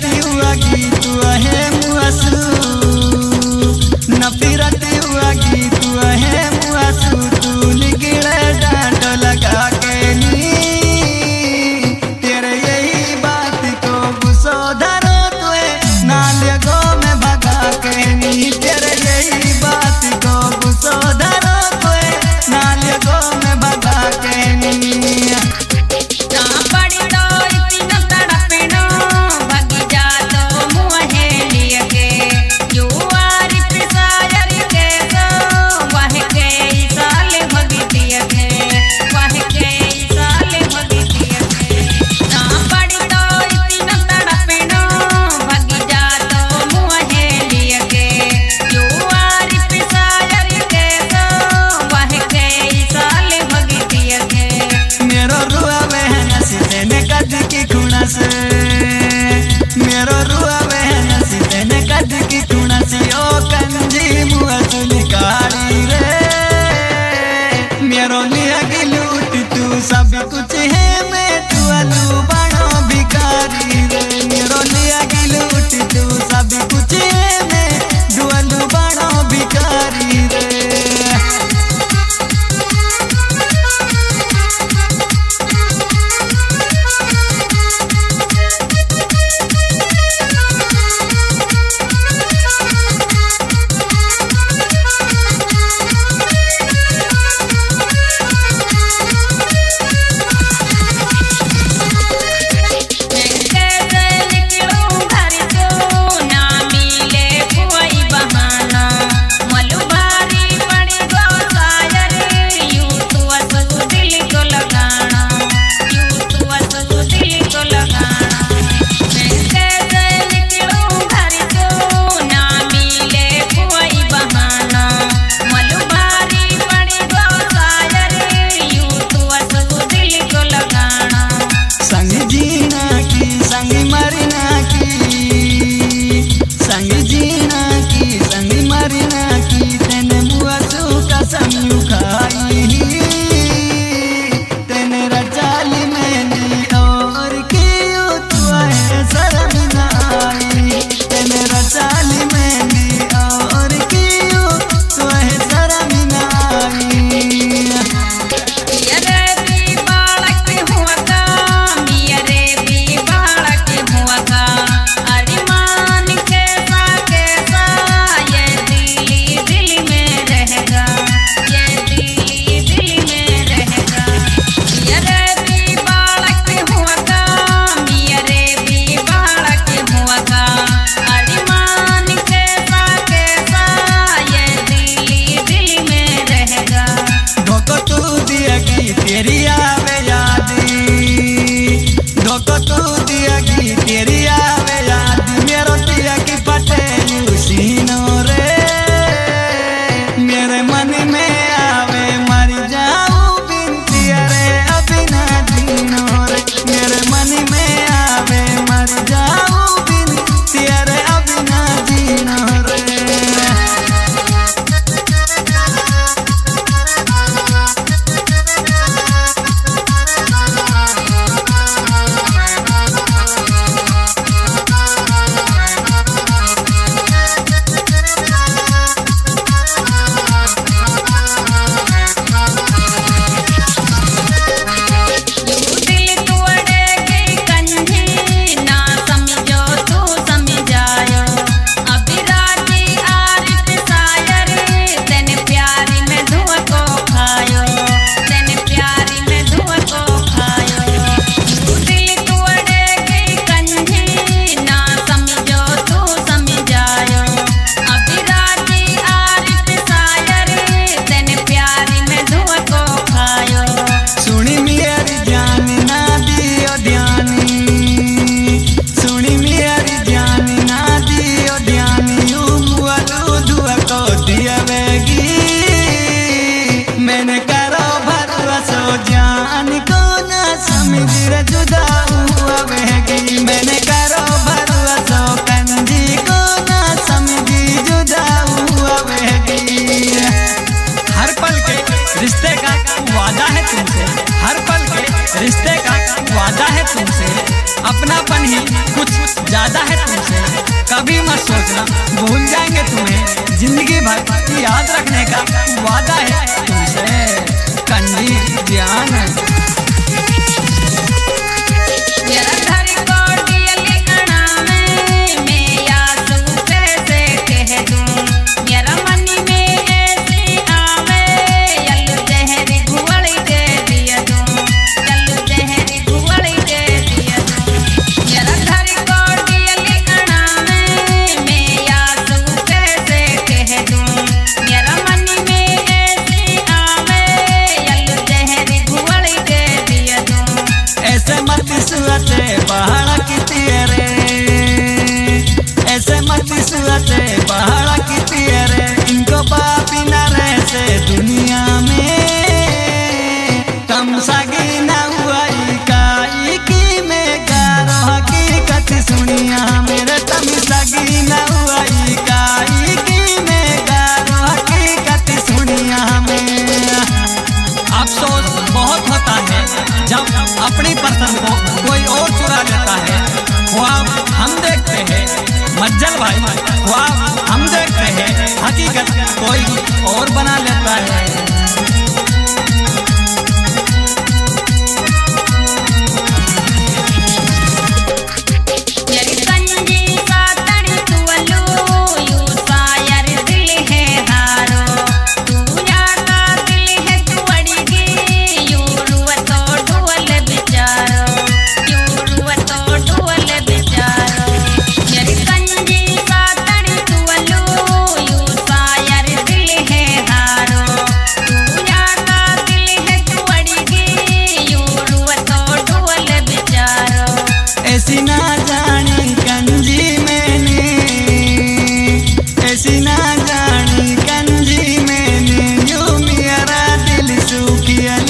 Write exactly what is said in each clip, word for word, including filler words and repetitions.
फिरती हुआ गीत है मुआसू न फिरती हुआ गीत है मुआसू तू निकले डांट लगा के नी तेरे यही बात को गुस्सा धरो तुए नालिया गो में भगा के नी तेरे यही बात को गुस्सा धरो तुए नालिया गो में भगा के नी ना ज्यादा है तुमसे, कभी मत सोचना भूल जाएंगे तुम्हें, जिंदगी भर याद रखने का वादा है तुमसे। कंजी ध्यान है पहाड़ा की तेरे, ऐसे मत सुअते पहाड़ा की तेरे, इनको पापी न रहते दुनिया में, कम सगी न हुई काई की में गारो हकीकत सुनिया मेरे, तम सगी न हुई काई की में गारो हकीकत सुनिया में। अफसोस बहुत होता है जब अपनी पसंद को कोई और चुरा लेता है, ख्वाब हम देखते हैं मज्जल भाई, ख्वाब हम देखते हैं हकीकत कोई और बना लेता है। ऐसी ना जानी कंजी मैंने, ऐसी ना जानी कंजी मैंने, यूं मेरा दिल सूखियल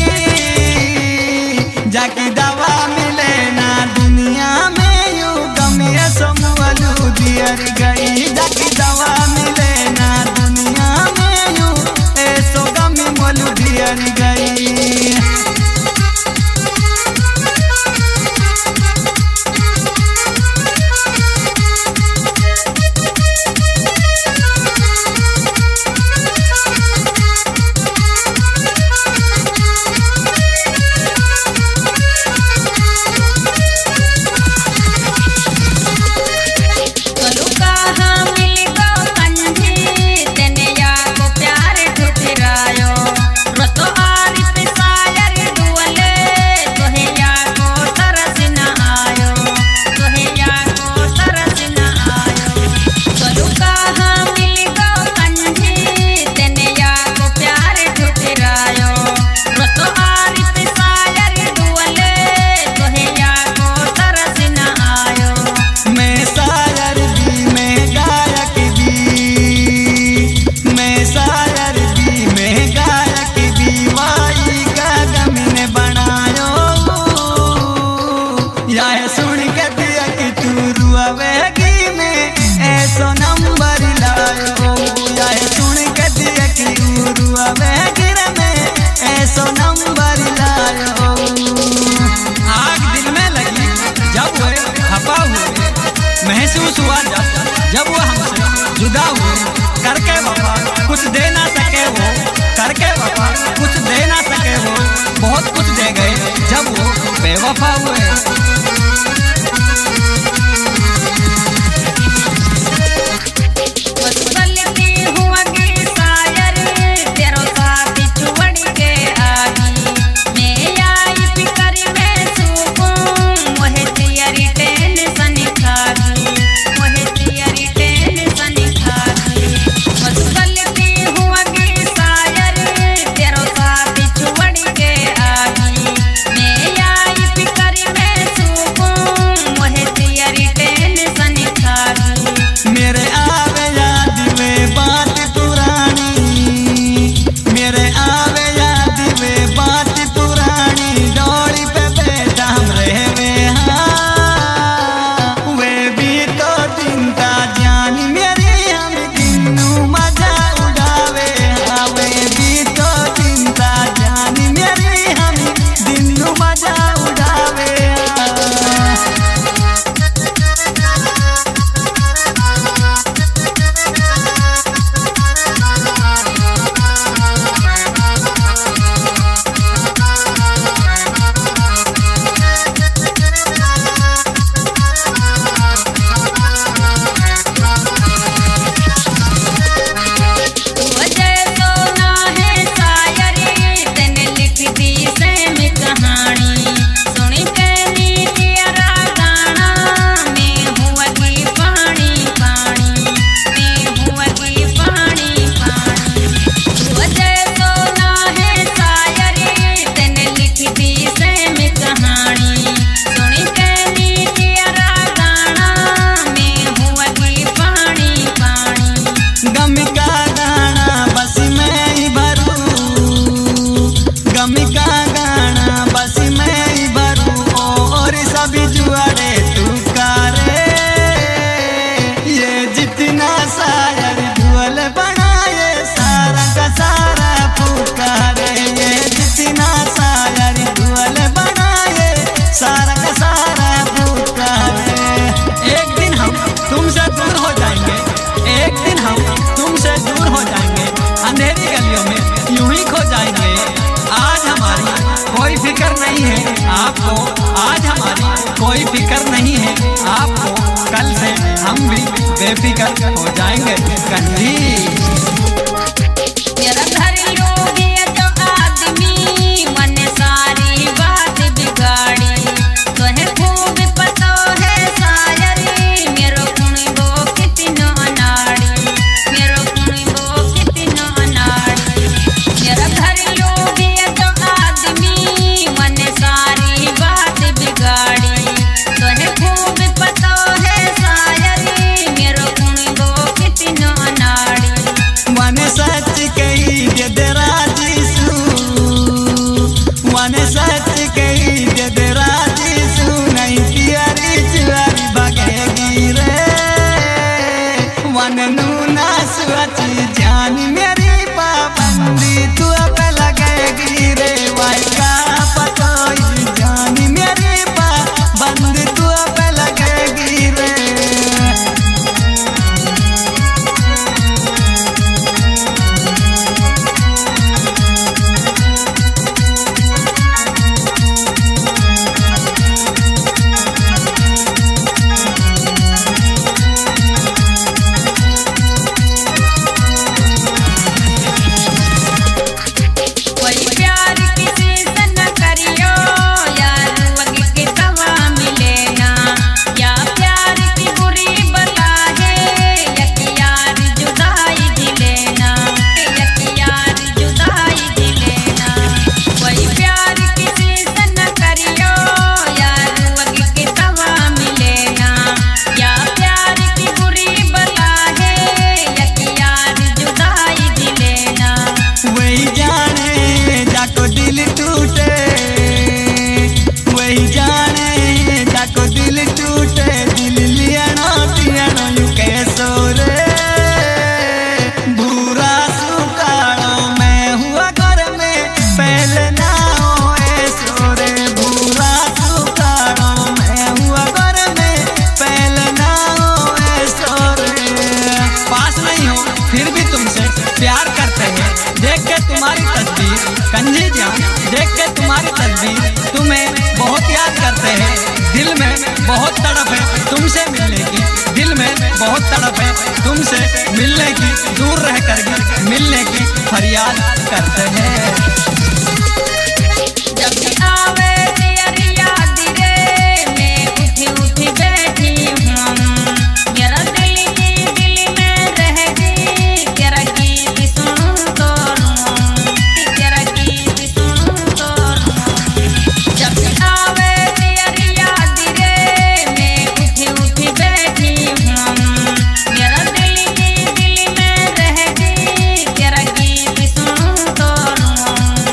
गई, जाकी दवा मिले ना दुनिया में, यूं गमिया समवलू दियर गई, जाकी दवा मिले ना दुनिया में, यूं ऐसो गमी मोलू दियर गई। सुन के दिया कि तू रुआवेगी में ऐसो नंबर लायो, यार सुन के दिया कि तू रुआवेगी में ऐसो नंबर लायो। आग दिल में लगी जब वो खपा हुए, महसूस हुआ जब जब वो हमसे जुदा हुए, करके वफा कुछ दे ना सके वो, करके वफा कुछ दे ना सके वो, बहुत कुछ दे गए जब वो बेवफा हुए। फिकर में कोई फिक्र नहीं है आपको, कल से हम भी बेफिक्र हो जाएंगे कंजी। मेरा घर लोगे तो आदमी मन सारी बात बिगाड़ी, तो है खूब पता है शायरी मेरो कुणी वो कितना अनाड़ी, मेरो कुणी वो कितना अनाड़ी। मेरा घर लोगे तो आदमी मन सारी बात बिगाड़ी, तो है खूब पता है शायरी मेरो कुणी वो कितना अनाड़ी। मन सच कही दे तेरा जीसू, मन सच कही दे तेरा जीसू, नहीं प्यारी चुआरी भागेगी रे। मन नूना सुअची जान मेरी पाबंदी तू अब लगेगी रे, वाई का पतोई जान मेरी पाबंदी तू अब लगेगी रे। कोई प्यार किसी से न करियो यार वगी के तवा मिले ना, या प्यार की बुरी बला है या कि यार जुदाई दिले ना, या कि यार जुदाई दिले ना। कोई प्यार किसी से न करियो यार वगी के तवा मिले ना, या प्यार की बुरी बला है या कि यार जुदाई दिले ना। वही जाने जाको दिल टूटे, वही जाने जाको दिल टूटे, दिल लियानो पियानो यू कैसो रे। भूरा सुकाड़ो मैं हुआ घर में पहले ना हो ऐसो रे, भूरा सुकाड़ो मैं हुआ घर में पहले ना हो ऐसो रे। पास नहीं हो फिर भी तुमसे प्यार करते हैं, देख के तुम्हारी तस्वीर कंजी जान, देख के तुम्हारी तस्वीर तुम्हें बहुत याद करते हैं, दिल में बहुत तड़प है तुमसे मिलने की, दिल में बहुत तड़प है तुमसे मिलने की, दूर रह कर भी मिलने की फरियाद करते हैं। जब भी आवे तेरी याद रे मैं उठी उठी बैठी हूँ, मेरा दिल ही दिल में रहेगी, तेरा गीत सुनूं तो रोऊं, तेरा गीत सुनूं तो रोऊं। जब भी आवे तेरी याद रे मैं उठी उठी बैठी हूँ, मेरा दिल ही दिल में रहेगी, तेरा गीत सुनूं तो रोऊं।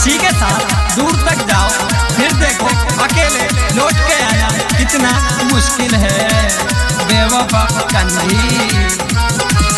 किसी के साथ दूर तक जाओ, फिर देखो अकेले लौट के आना कितना मुश्किल है। बेवफा कंधी